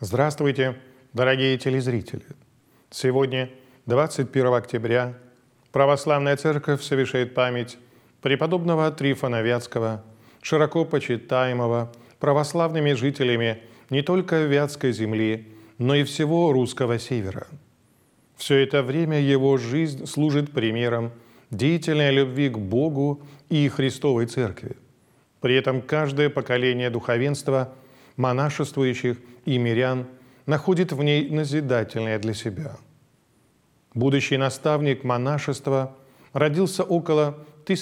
Здравствуйте, дорогие телезрители! Сегодня, 21 октября, Православная Церковь совершает память преподобного Трифона Вятского, широко почитаемого православными жителями не только Вятской земли, но и всего русского севера. Все это время его жизнь служит примером деятельной любви к Богу и Христовой Церкви. При этом каждое поколение духовенства, монашествующих и мирян находит в ней назидательное для себя. Будущий наставник монашества родился около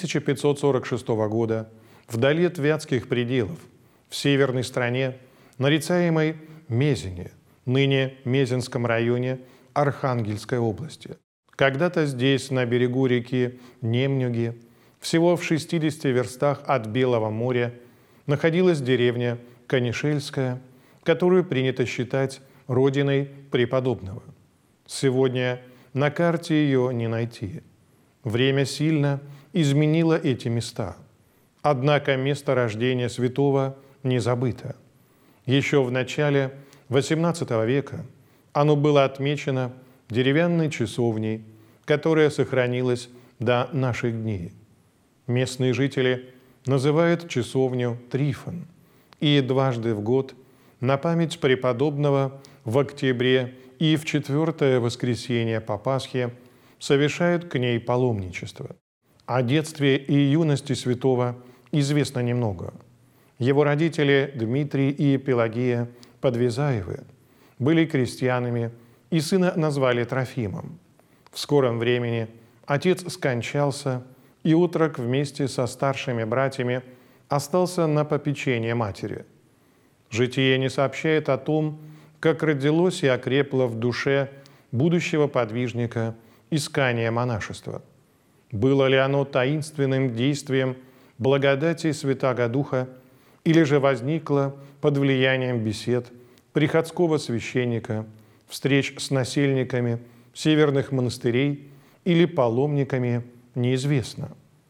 1546 года вдали от вятских пределов, в северной стране, нарицаемой Мезене, ныне Мезенском районе Архангельской области. Когда-то здесь, на берегу реки Немнюги, всего в 60 верстах от Белого моря, находилась деревня Канишельская, которую принято считать родиной преподобного. Сегодня на карте ее не найти. Время сильно изменило эти места. Однако место рождения святого не забыто. Еще в начале XVIII века оно было отмечено деревянной часовней, которая сохранилась до наших дней. Местные жители называют часовню Трифон, и дважды в год на память преподобного в октябре и в четвертое воскресенье по Пасхе совершают к ней паломничество. О детстве и юности святого известно немного. Его родители Дмитрий и Пелагея Подвязаевы были крестьянами, и сына назвали Трофимом. В скором времени отец скончался, и отрок вместе со старшими братьями остался на попечение матери. Житие не сообщает о том, как родилось и окрепло в душе будущего подвижника искание монашества. Было ли оно таинственным действием благодати Святаго Духа, или же возникло под влиянием бесед приходского священника, встреч с насельниками северных монастырей или паломниками, неизвестно.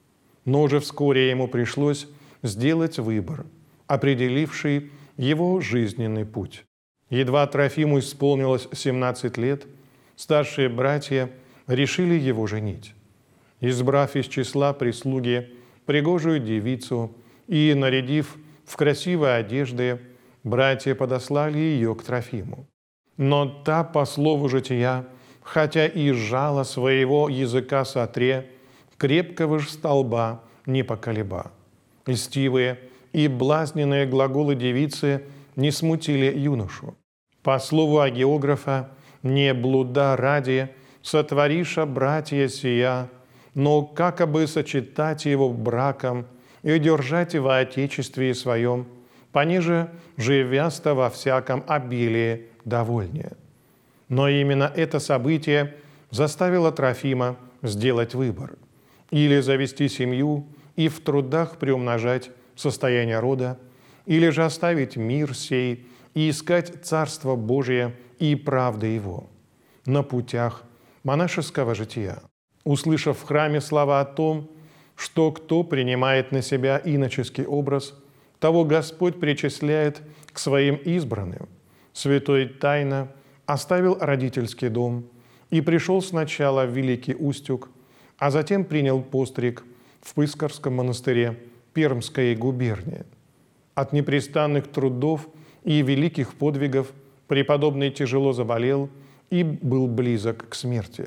Но уже вскоре ему пришлось сделать выбор, определивший его жизненный путь. Едва Трофиму исполнилось 17 лет, старшие братья решили его женить. Избрав из числа прислуги пригожую девицу и нарядив в красивые одежды, братья подослали ее к Трофиму. Но та, по слову жития, хотя и сжала своего языка сотре, крепкого ж столба не поколеба. Льстивые и блазненные глаголы девицы не смутили юношу. По слову агеографа, «не блуда ради сотвориша братья сия, но какобы сочетать его браком и держать во отечестве своем, пониже живяста во всяком обилии довольнее». Но именно это событие заставило Трофима сделать выбор: или завести семью и в трудах приумножать состояние рода, или же оставить мир сей и искать Царство Божие и правды Его на путях монашеского жития. Услышав в храме слова о том, что кто принимает на себя иноческий образ, того Господь причисляет к своим избранным, святой тайно оставил родительский дом и пришел сначала в Великий Устюг, а затем принял постриг в Пыскарском монастыре Пермской губернии. От непрестанных трудов и великих подвигов преподобный тяжело заболел и был близок к смерти.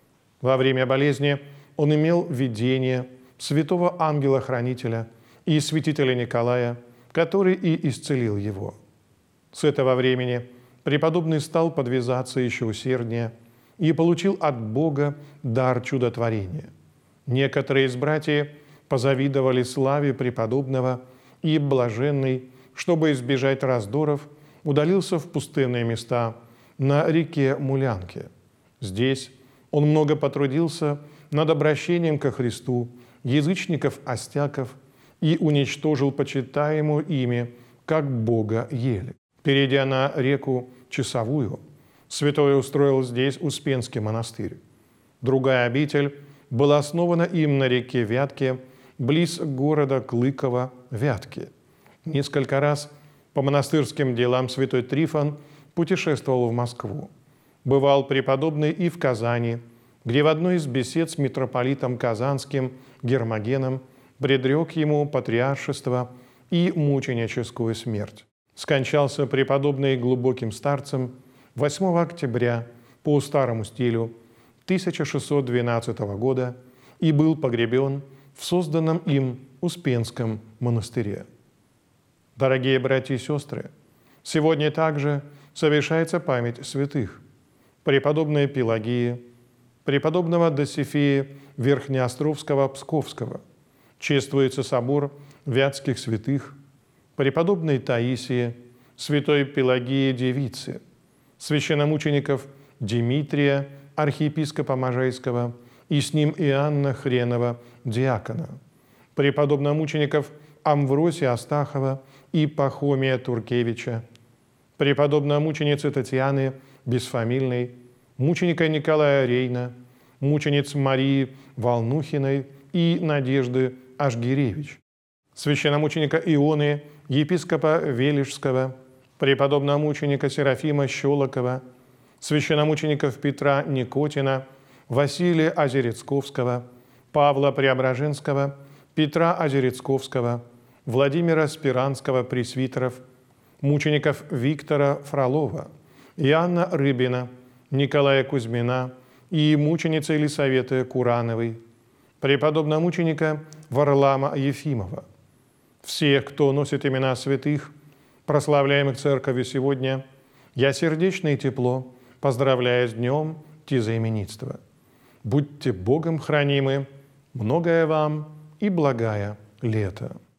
Во время болезни он имел видение святого ангела-хранителя и святителя Николая, который и исцелил его. С этого времени преподобный стал подвязаться еще усерднее и получил от Бога дар чудотворения. Некоторые из братьев позавидовали славе преподобного, и блаженный, чтобы избежать раздоров, удалился в пустынные места на реке Мулянке. Здесь он много потрудился над обращением ко Христу язычников-остяков и уничтожил почитаемую ими как Бога ели. Перейдя на реку Часовую, святой устроил здесь Успенский монастырь. Другая обитель была основана им на реке Вятке, близ города Клыкова, Вятки. Несколько раз по монастырским делам святой Трифон путешествовал в Москву. Бывал преподобный и в Казани, где в одной из бесед с митрополитом Казанским Гермогеном предрек ему патриаршество и мученическую смерть. Скончался преподобный глубоким старцем 8 октября по старому стилю 1612 года и был погребен в созданном им Успенском монастыре. Дорогие братья и сестры, сегодня также совершается память святых: преподобной Пелагии, преподобного Досифея Верхнеостровского Псковского, чествуется собор вятских святых, преподобной Таисии, святой Пелагии Девицы, священномучеников Димитрия, архиепископа Можайского, и с ним Иоанна Хренова, диакона, преподобномучеников Амвросия Астахова и Пахомия Туркевича, преподобномученицы Татьяны Бесфамильной, мученика Николая Рейна, мучениц Марии Волнухиной и Надежды Ашгиревич, священномученика Ионы, епископа Велишского, преподобномученика Серафима Щелокова, священномучеников Петра Никотина, Василия Озерецковского, Павла Преображенского, Петра Озерецковского, Владимира Спиранского пресвитеров, мучеников Виктора Фролова, Иоанна Рыбина, Николая Кузьмина и мученицы Елисаветы Курановой, преподобномученика Варлама Ефимова. Всех, кто носит имена святых, прославляемых Церковью сегодня, я сердечно и тепло поздравляю с днем тезаименитства. Будьте Богом хранимы, многое вам и благая лето.